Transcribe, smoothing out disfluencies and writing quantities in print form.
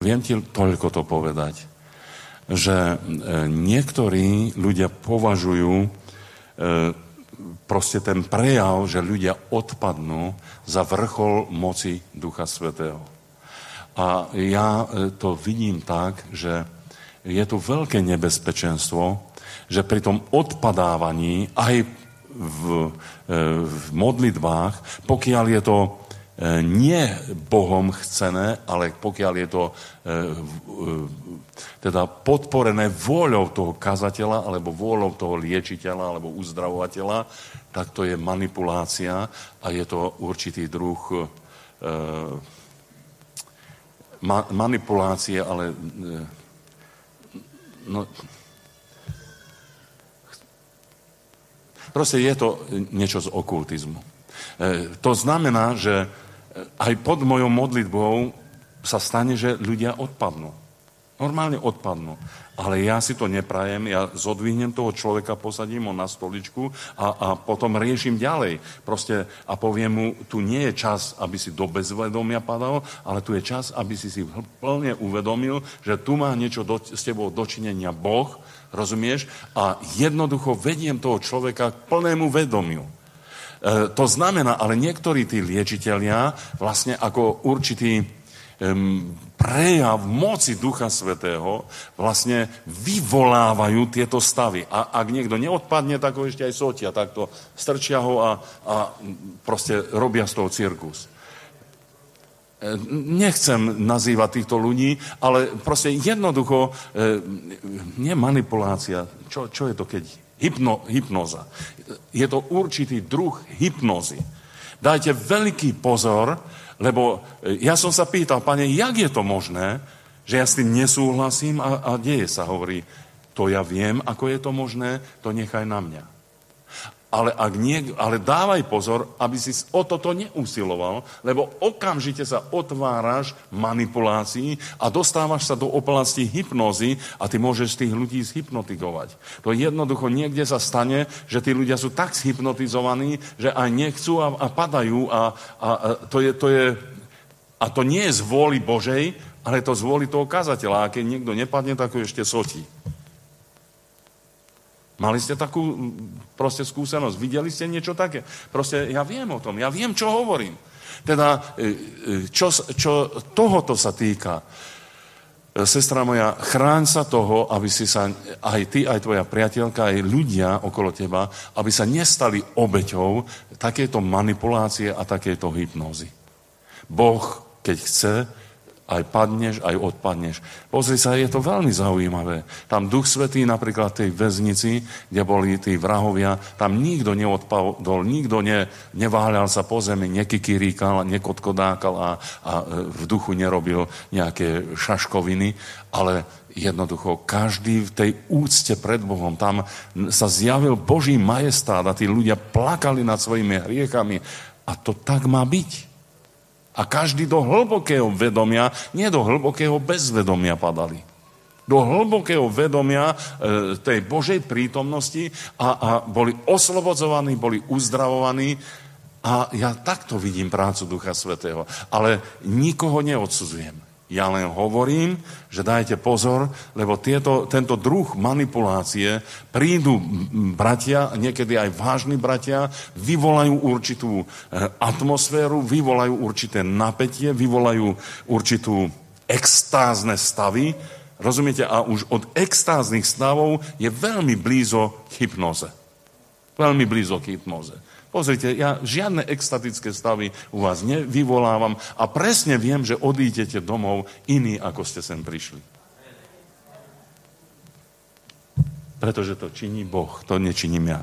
Viem ti toľko to povedať, že niektorí ľudia považujú proste ten prejav, že ľudia odpadnú za vrchol moci Ducha Svätého. A ja to vidím tak, že je tu veľké nebezpečenstvo, že pri tom odpadávaní aj v modlitbách, pokiaľ je to nie Bohom chcené, ale pokiaľ je to teda podporené vôľou toho kazateľa, alebo vôľou toho liečiteľa, alebo uzdravovateľa, tak to je manipulácia a je to určitý druh manipulácie, ale proste je to niečo z okultizmu. To znamená, že aj pod mojou modlitbou sa stane, že ľudia odpadnú. Normálne odpadnú. Ale ja si to neprajem, ja zodvihnem toho človeka, posadím ho na stoličku a potom riešim ďalej. Proste a poviem mu, tu nie je čas, aby si do bezvedomia padal, ale tu je čas, aby si plne uvedomil, že tu má niečo s tebou dočinenia Boh, rozumieš? A jednoducho vediem toho človeka k plnému vedomiu. To znamená, ale niektorí tí liečitelia vlastne ako určitý prejav moci Ducha Svätého vlastne vyvolávajú tieto stavy. A ak niekto neodpadne, tak ho ešte aj sotia. Takto strčia ho a proste robia z toho cirkus. Nechcem nazývať týchto ľudí, ale proste jednoducho nie manipulácia. Čo je to, keď hypnoza. Je to určitý druh hypnozy. Dajte veľký pozor, lebo ja som sa pýtal, Pane, jak je to možné, že ja s tým nesúhlasím a deje sa, hovorí, to ja viem, ako je to možné, to nechaj na mňa. Ale dávaj pozor, aby si o toto neusiloval, lebo okamžite sa otváraš manipulácii a dostávaš sa do oblasti hypnózy a ty môžeš tých ľudí zhypnotizovať. To jednoducho niekde sa stane, že tí ľudia sú tak zhypnotizovaní, že aj nechcú a padajú a to nie je z vôly Božej, ale to z vôly toho kazateľa. A keď niekto nepadne, tak ho ešte sotí. Mali ste takú proste skúsenosť? Videli ste niečo také? Proste ja viem o tom, ja viem, čo hovorím. Teda, čo tohoto sa týka, sestra moja, chráň sa toho, aby si sa, aj ty, aj tvoja priateľka, aj ľudia okolo teba, aby sa nestali obeťou takéto manipulácie a takéto hypnózy. Boh, keď chce, aj padneš, aj odpadneš. Pozri sa, je to veľmi zaujímavé. Tam Duch Svätý napríklad v tej väznici, kde boli tí vrahovia, tam nikto neodpadol, nikto neváľal sa po zemi, nekikiríkal, nekotkodákal a v duchu nerobil nejaké šaškoviny, ale jednoducho každý v tej úcte pred Bohom, tam sa zjavil Boží majestát a tí ľudia plakali nad svojimi hriechami a to tak má byť. A každý do hlbokého vedomia, nie do hlbokého bezvedomia padali. Do hlbokého vedomia tej Božej prítomnosti a boli oslobodzovaní, boli uzdravovaní. A ja takto vidím prácu Ducha Svätého. Ale nikoho neodsudzujem. Ja len hovorím, že dajte pozor, lebo tento druh manipulácie prídu bratia, niekedy aj vážni bratia, vyvolajú určitú atmosféru, vyvolajú určité napätie, vyvolajú určitú extázne stavy. Rozumiete? A už od extáznych stavov je veľmi blízo k hypnoze. Veľmi blízo k hypnoze. Pozrite, ja žiadne extatické stavy u vás nevyvolávam a presne viem, že odídete domov iní, ako ste sem prišli. Pretože to činí Boh, to nečiním ja.